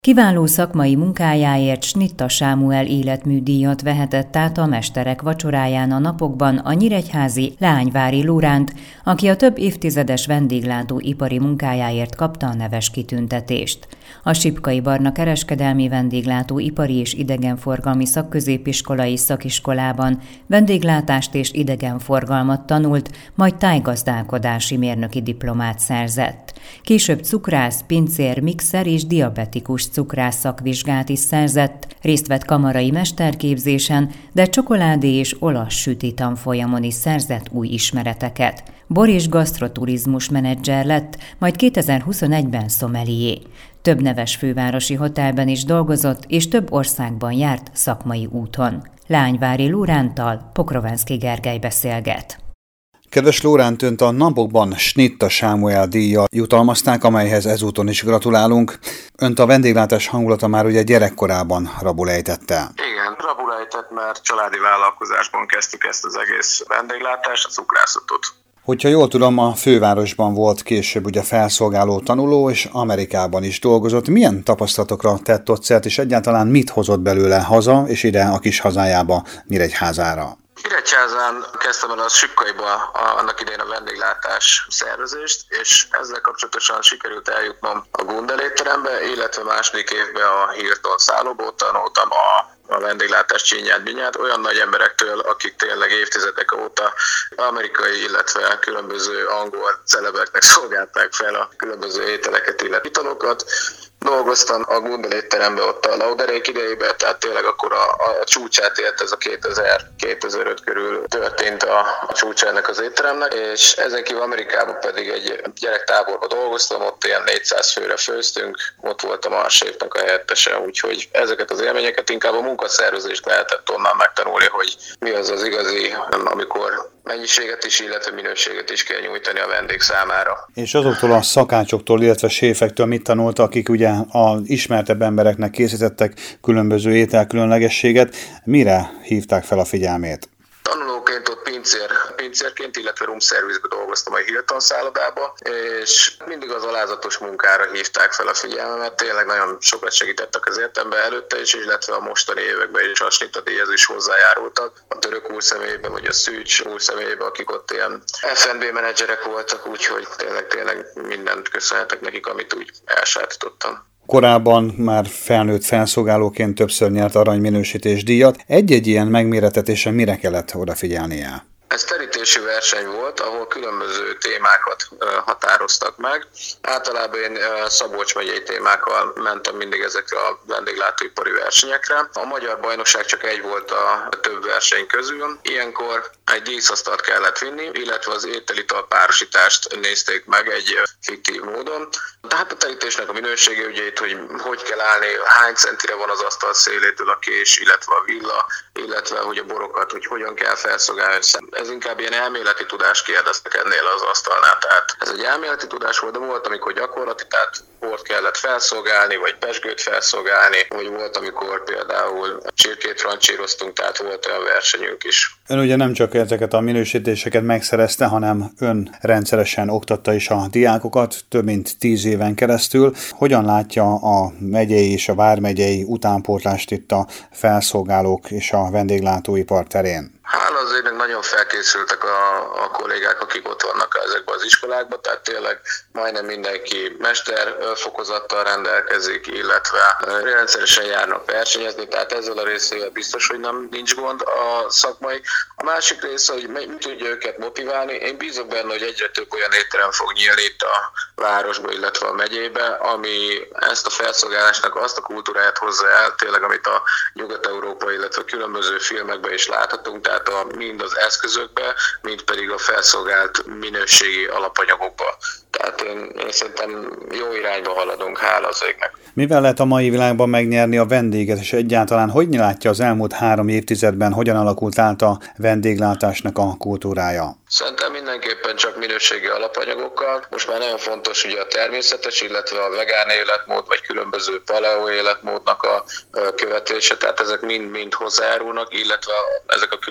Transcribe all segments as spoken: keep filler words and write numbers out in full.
Kiváló szakmai munkájáért Snitta Sámuel életműdíjat vehetett át a mesterek vacsoráján a napokban a nyíregyházi Leányvári Lóránt, aki a több évtizedes vendéglátóipari munkájáért kapta a neves kitüntetést. A Sipkai Barna Kereskedelmi Vendéglátóipari és Idegenforgalmi Szakközépiskolai Szakiskolában vendéglátást és idegenforgalmat tanult, majd tájgazdálkodási mérnöki diplomát szerzett. Később cukrász, pincér, mixer és diabetikus cukrász szakvizsgát is szerzett, részt vett kamarai mesterképzésen, de csokoládé és olasz süti tanfolyamon is szerzett új ismereteket. Bor- és gasztroturizmus menedzser lett, majd kétezer-huszonegyben szomelié. Több neves fővárosi hotelben is dolgozott, és több országban járt szakmai úton. Leányvári Lóránttal Pokrovenszky Gergely beszélget. Kedves Lóránt, önt a napokban Snitta Sámuel díjjal jutalmazták, amelyhez ezúton is gratulálunk. Önt a vendéglátás hangulata már ugye gyerekkorában rabul ejtette. Igen, rabul ejtett, mert családi vállalkozásban kezdtük ezt az egész vendéglátást, a cukrászatot. Hogyha jól tudom, a fővárosban volt később ugye felszolgáló tanuló, és Amerikában is dolgozott. Milyen tapasztalatokra tett ott szert, és egyáltalán mit hozott belőle haza, és ide a kis hazájába, Nyíregyházára? Nyíregyházán kezdtem el a Sipkaiba annak idején a vendéglátás szervezést, és ezzel kapcsolatosan sikerült eljutnom a Gundel étterembe, illetve második évben a Hilton szállóból tanultam a a vendéglátás csinyát, binyát, olyan nagy emberektől, akik tényleg évtizedek óta amerikai, illetve különböző angol celebeknek szolgálták fel a különböző ételeket, illetve italokat. Dolgoztam a Gundel étteremben ott a Lauderék idejében, tehát tényleg akkor a, a csúcsát élt ez a kétezer-kétezer-öt körül történt a, a csúcsa ennek az étteremnek, és ezen kívül Amerikában pedig egy gyerektáborban dolgoztam, ott ilyen négyszáz főre főztünk, ott voltam a séfnek a helyettese, úgyhogy ezeket az élményeket inkább a munkaszervezést lehetett onnan megtanulni, hogy mi az az igazi, amikor mennyiséget is, illetve minőséget is kell nyújtani a vendég számára. És azoktól a szakácsoktól, illetve séfektől mit tanulta, akik ugye az ismertebb embereknek készítettek különböző ételkülönlegességet, mire hívták fel a figyelmét? Tanulóként ott pincér, pincérként, illetve room service-be dolgoztam a Hilton szállodába, és mindig az alázatos munkára hívták fel a figyelmemet, tényleg nagyon sokat segítettek az életemben előtte is, illetve a mostani években is a Snitta díjhoz is hozzájárultak. A török úr személyében, vagy a Szűcs úr személyében, akik ott ilyen ef and bé menedzserek voltak, úgyhogy tényleg, tényleg mindent köszönhetek nekik, amit úgy elsajátítottam. Korábban már felnőtt felszolgálóként többször nyert aranyminősítés díjat. Egy-egy ilyen megmérettetésen mire kellett odafigyelnie? Ez terítési verseny volt, ahol különböző témákat határoztak meg. Általában én Szabolcs megyei témákkal mentem mindig ezekre a vendéglátóipari versenyekre. A magyar bajnokság csak egy volt a több verseny közül. Ilyenkor egy díszasztalt kellett vinni, illetve az étel-ital párosítást nézték meg egy fiktív módon. Tehát a terítésnek a minősége, ugye itt, hogy hogy kell állni, hány centire van az asztal szélétől a kés, illetve a villa, illetve hogy a borokat, hogy hogyan kell felszolgálni. Ez inkább ilyen elméleti tudást kérdeztek ennél az asztalnál. Tehát ez egy elméleti tudás volt, de volt, amikor gyakorlati, tehát bort kellett felszolgálni, vagy pezsgőt felszolgálni, vagy volt, amikor például csirkét francsíroztunk, tehát volt olyan versenyünk is. Ön ugye nem csak ezeket a minősítéseket megszerezte, hanem ön rendszeresen oktatta is a diákokat, több mint tíz éven keresztül. Hogyan látja a megyei és a vármegyei utánpótlást itt a felszolgálók és a vendéglátóipar terén? Hála az égnek nagyon felkészültek a, a kollégák, akik ott vannak ezekben az iskolákban, tehát tényleg majdnem mindenki mesterfokozattal rendelkezik, illetve rendszeresen járnak versenyezni, tehát ezzel a részével biztos, hogy nem nincs gond a szakmai. A másik része, hogy mi tudja őket motiválni, én bízok benne, hogy egyre több olyan étterem fog nyílni itt a városba, illetve a megyébe, ami ezt a felszolgálásnak azt a kultúráját hozza el, tényleg amit a Nyugat-Európa, illetve a különböző filmekben is láthatunk, tehát a, mind az eszközökbe, mind pedig a felszolgált minőségi alapanyagokba. Tehát én, én szerintem jó irányba haladunk, hála az égnek. Mivel lehet a mai világban megnyerni a vendéget, és egyáltalán hogy látja az elmúlt három évtizedben, hogyan alakult át a vendéglátásnak a kultúrája? Szerintem mindenképpen csak minőségi alapanyagokkal. Most már nagyon fontos ugye a természetes, illetve a vegán életmód, vagy különböző paleo életmódnak a követése, tehát ezek mind-mind hozzájárulnak, illetve ezek a különböző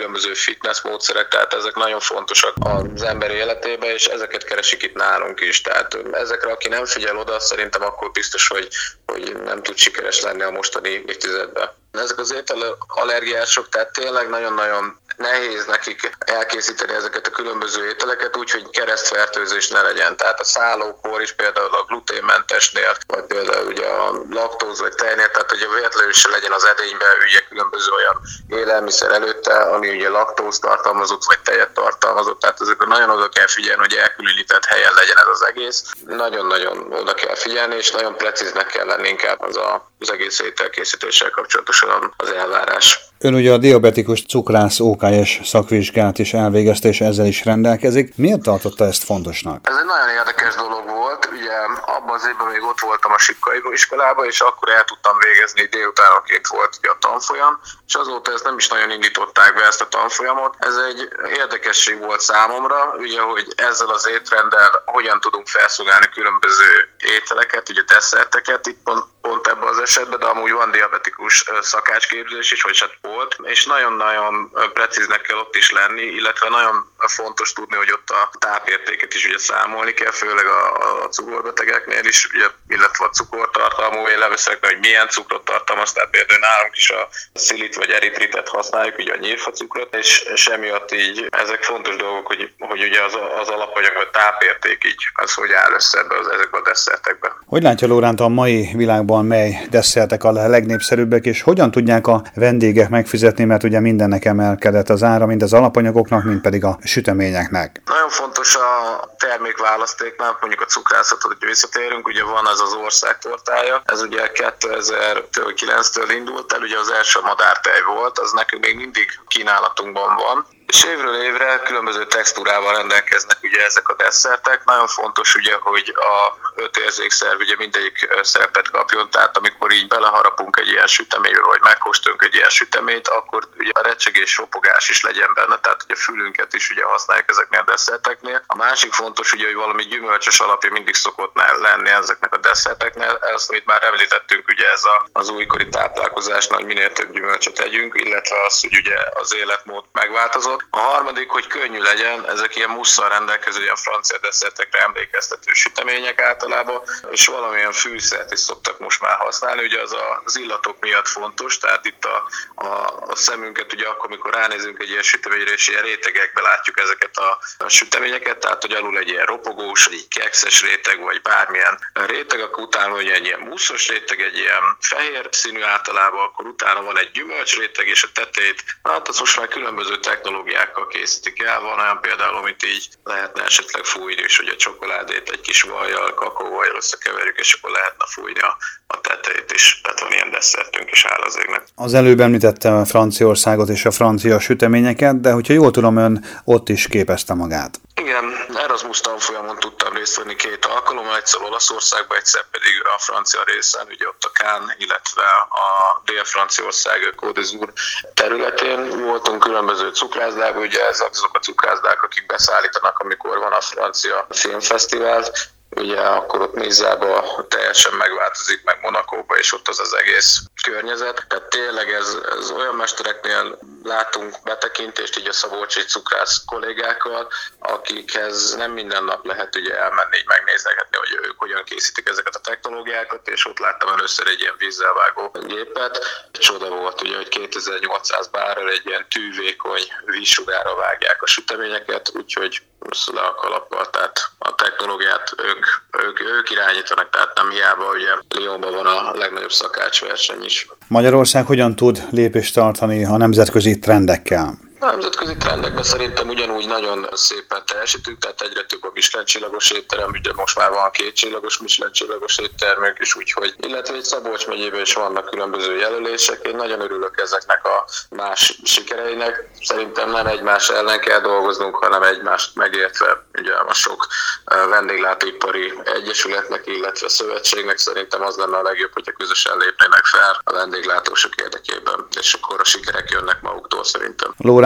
fitness módszerek, tehát ezek nagyon fontosak az ember életében, és ezeket keresik itt nálunk is. Tehát ezekre, aki nem figyel oda, szerintem akkor biztos, hogy, hogy nem tud sikeres lenni a mostani évtizedben. Ezek az ételallergiások, tehát tényleg nagyon-nagyon nehéz nekik elkészíteni ezeket a különböző ételeket, úgyhogy keresztfertőzés ne legyen. Tehát a szállókor is például a gluténmentesnél, vagy például ugye a laktóz vagy tejnél, tehát hogy a véletlenül se legyen az edénybe ugye különböző olyan élelmiszer előtte, ami ugye laktóz tartalmazott, vagy tejet tartalmazott. Tehát ezekre nagyon oda kell figyelni, hogy elkülönített helyen legyen ez az egész. Nagyon-nagyon oda kell figyelni, és nagyon precíznek kell lenni inkább az, a, az egész ételkészítéssel kapcsolatosan az elvárás. Ön ugye a diabetikus cukrász ó ká es szakvizsgát is elvégezte, és ezzel is rendelkezik. Miért tartotta ezt fontosnak? Ez egy nagyon érdekes dolog volt. Ugye abban az évben még ott voltam a Sikkai iskolában, és akkor el tudtam végezni, délutánonként volt ugye a tanfolyam, és azóta ezt nem is nagyon indították be ezt a tanfolyamot. Ez egy érdekesség volt számomra, ugye, hogy ezzel az étrenddel hogyan tudunk felszolgálni különböző ételeket, ugye desszerteket, itt pont, pont ebben az esetben, de amúgy van diabetikus szakácsképzés is, vagy hát volt, és nagyon-nagyon precíznek kell ott is lenni, illetve nagyon fontos tudni, hogy ott a tápértéket is ugye számolni kell, főleg a, a cukorbetegeknél is, ugye, illetve a cukortartalmú élelmiszereknél, hogy milyen cukrot tartalmaz, tehát például nálunk is a szilit vagy eritritet használjuk, ugye a nyírfacukrot, és, és emiatt így ezek fontos dolgok, hogy, hogy ugye az, az alapanyag, a tápérték így, az hogy áll össze ebbe az, ezekbe a desszertekbe. Hogy látja Lóránt, a mai világban mely desszertek a legnépszerűbbek, és hogyan tudják a vendégek megfizetni, mert ugye mindennek emelkedett az ára, mind az alapanyagoknak, mind pedig a süteményeknek? Nagyon fontos a termékválasztéknál, mondjuk a cukrászatot, hogy visszatérünk, ugye van az az országtortája, ez ugye kétezer-kilenctől indult el, ugye az első madártej volt, az nekünk még mindig kínálatunkban van, és évről évre különböző textúrával rendelkeznek ugye ezek a desszertek. Nagyon fontos ugye, hogy a öt érzékszerv ugye mindegyik szerepet kapjon, tehát amikor így beleharapunk egy ilyen süteménybe, vagy megkóstolunk egy ilyen süteményt, akkor ugye a recsegés, ropogás is legyen benne, tehát ugye a fülünket is ugye használjuk ezeknél a desszerteknél. A másik fontos ugye, hogy valami gyümölcsös alapja mindig szokott lenni ezeknek a desszerteknél. Ezt, amit már említettünk, ugye ez a, az újkori táplálkozásnál, hogy minél több gyümölcsöt tegyünk, illetve az, hogy ugye az életmód megváltozott. A harmadik, hogy könnyű legyen, ezek ilyen musszal rendelkező, ilyen francia desszertekre emlékeztető sütemények általában, és valamilyen fűszert is szoktak most már használni, ugye az a, az illatok miatt fontos, tehát itt a, a, a szemünket ugye akkor, amikor ránézünk egy ilyen süteményre, és ilyen rétegekbe látjuk ezeket a, a süteményeket, tehát hogy alul egy ilyen ropogós, egy kekszes réteg, vagy bármilyen réteg, akkor utána ugye egy ilyen muszos réteg, egy ilyen fehér színű általában, akkor utána van egy gyümölcs réteg, és a tetejét, hát az most már különböző technológiákkal készítik el, van olyan például, amit így lehetne esetleg fújni, és hogy a csokoládét egy kis vajjal, kakaóvajjal összekeverjük, és akkor lehetne fújni a, a tetejét is, tehát van ilyen desszertünk is áll az égnek. Az előbb említettem Franciaországot és a francia süteményeket, de hogyha jól tudom, ön ott is képezte magát. Igen, Erasmus tanfolyamon tudtam részt venni két alkalommal, egyszer Olaszországban, egyszer pedig a francia részen, ugye ott a Cannes, illetve a Dél-Franciaország Côte d'Azur területén voltunk különböző cukrászdában, ugye ezek azok a cukrászdák, akik beszállítanak, amikor van a francia filmfesztivál, ugye akkor ott Nizzában teljesen megváltozik, meg Monacóba, és ott az az egész környezet. Tehát tényleg ez, ez olyan mestereknél látunk betekintést, így a szabolcsi cukrász kollégákkal, akikhez nem minden nap lehet ugye elmenni, így megnéznegetni, hogy ők hogyan készítik ezeket a technológiákat, és ott láttam először egy ilyen vízzel vágó gépet. Csoda volt, ugye, hogy kétezer-nyolcszáz bárral egy ilyen tűvékony vízsugárra vágják a süteményeket, úgyhogy le a kalappal, tehát a technológiát ők, ők, ők irányítanak, tehát nem hiába, ugye Lyonban van a legnagyobb szakácsverseny is. Magyarország hogyan tud lépést tartani a nemzetközi trendekkel? A nemzetközi trendekben szerintem ugyanúgy nagyon szépen teljesítünk, tehát egyre több a Michelin-csillagos étterem, ugye most már van két csillagos Michelin-csillagos éttermünk is, úgyhogy, illetve egy Szabolcs megyében is vannak különböző jelölések. Én nagyon örülök ezeknek a más sikereinek. Szerintem nem egymás ellen kell dolgoznunk, hanem egymást megértve. Ugye a sok vendéglátóipari egyesületnek, illetve szövetségnek szerintem az lenne a legjobb, hogyha közösen lépnének fel a vendéglátósok érdekében, és akkor a sikerek jönnek maguktól szerintem. Lórán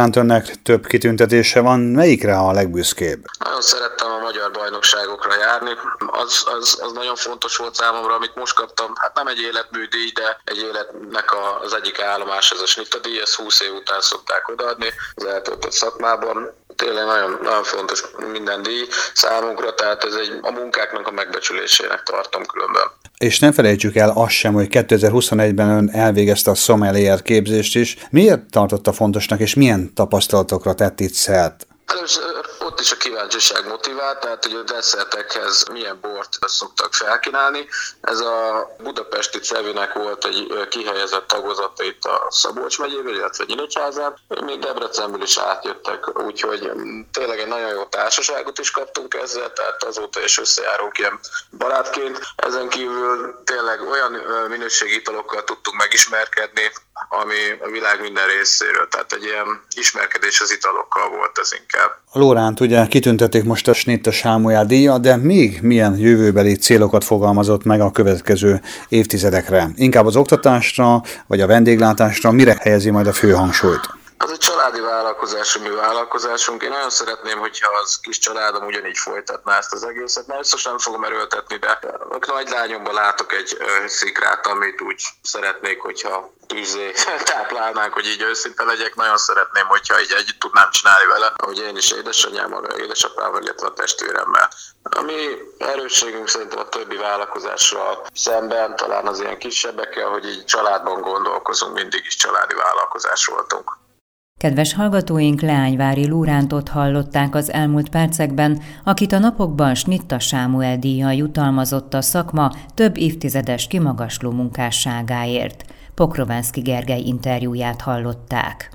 Lóránt, önnek több kitüntetése van, melyikre a legbüszkébb? Nagyon szerettem a magyar bajnokságokra járni, az, az, az nagyon fontos volt számomra, amit most kaptam, hát nem egy életműdíj, de egy életnek az egyik állomás, ez a snittadíj, ezt húsz év után szokták odaadni az eltöltött szakmában. Tényleg nagyon, nagyon fontos minden díj számunkra, tehát ez egy, a munkáknak a megbecsülésének tartom különben. És nem felejtsük el azt sem, hogy kétezer-huszonegyben ön elvégezte a sommelier képzést is. Miért tartotta fontosnak, és milyen tapasztalatokra tett itt szert? Először ott is a kíváncsiság motivált, tehát hogy a desszertekhez milyen bort szoktak felkínálni. Ez a budapesti Cevinek volt egy kihelyezett tagozata itt a Szabolcs megyéből, illetve Nyíregyházán. Még Debrecenből is átjöttek, úgyhogy tényleg egy nagyon jó társaságot is kaptunk ezzel, tehát azóta is összejárunk ilyen barátként. Ezen kívül tényleg olyan minőségi italokkal tudtunk megismerkedni, ami a világ minden részéről, tehát egy ilyen ismerkedés az italokkal volt ez inkább. Lóránt ugye kitüntették most a Schnitt Sámuel díjat, de még milyen jövőbeli célokat fogalmazott meg a következő évtizedekre? Inkább az oktatásra, vagy a vendéglátásra, mire helyezi majd a fő hangsúlyt? Az egy családi vállalkozás, a mi vállalkozásunk. Én nagyon szeretném, hogyha az kis családom ugyanígy folytatná ezt az egészet. Mert biztos nem fogom erőltetni, de a nagy lányomban látok egy szikrát, amit úgy szeretnék, hogyha tűzé táplálnánk, hogy így őszinte legyek. Nagyon szeretném, hogyha így együtt tudnám csinálni vele, ahogy én is édesanyámmal, édesapával, illetve a testvéremmel. A mi erősségünk szerintem a többi vállalkozással szemben, talán az ilyen kisebbekkel, hogy így családban gondolkozunk, mindig is családi vállalkozás voltunk. Kedves hallgatóink, Leányvári Lórántot hallották az elmúlt percekben, akit a napokban Schnitt Sámuel díjjal jutalmazott a szakma több évtizedes kimagasló munkásságáért. Pokrovánszky Gergely interjúját hallották.